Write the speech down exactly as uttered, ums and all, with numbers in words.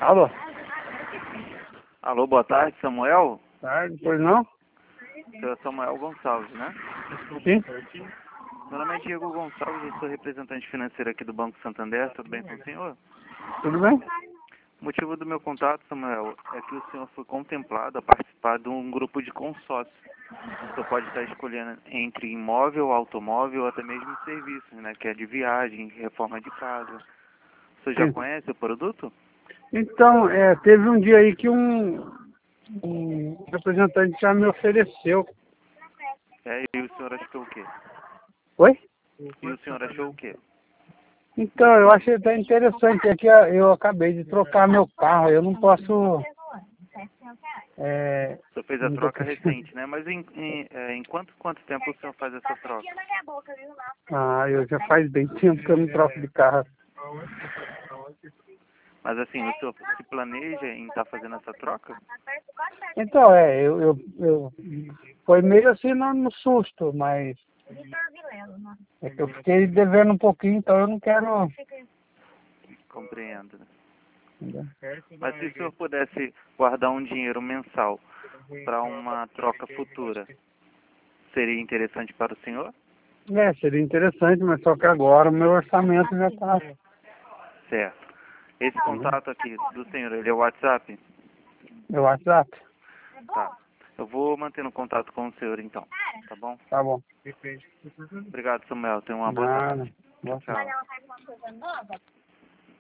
Alô? Alô, boa tarde, Samuel? Tarde, pois não? Seu Samuel Gonçalves, né? Sim. Meu nome é Diego Gonçalves, eu sou representante financeiro aqui do Banco Santander, tudo bem com o senhor? Tudo bem? O motivo do meu contato, Samuel, é que o senhor foi contemplado a participar de um grupo de consórcio. O senhor pode estar escolhendo entre imóvel, automóvel ou até mesmo serviços, né? Que é de viagem, reforma de casa. O senhor já Sim. conhece o produto? Então, é, teve um dia aí que um, um representante já me ofereceu. É, e o senhor achou o quê? Oi? E o senhor achou o quê? Então, eu achei até interessante. É que eu acabei de trocar meu carro. Eu não posso... É, O senhor fez a troca recente, né? Mas em, em, é, em quanto, quanto tempo o senhor faz essa troca? ah, eu já faz bem tempo que eu não troco de carro. Mas assim, o senhor se planeja em estar fazendo essa troca? Então, é, eu, eu, eu foi meio assim no, no susto, mas é que eu fiquei devendo um pouquinho, então eu não quero... Compreendo, né? Entendeu? Mas se o senhor pudesse guardar um dinheiro mensal para uma troca futura, seria interessante para o senhor? É, seria interessante, mas só que agora o meu orçamento já está... Certo. Esse contato aqui do senhor, ele é o WhatsApp? Meu WhatsApp? Tá. Eu vou mantendo contato com o senhor então, tá bom? Tá bom. Obrigado, Samuel. Tenha uma boa Nada. tarde. Boa Tchau. tarde.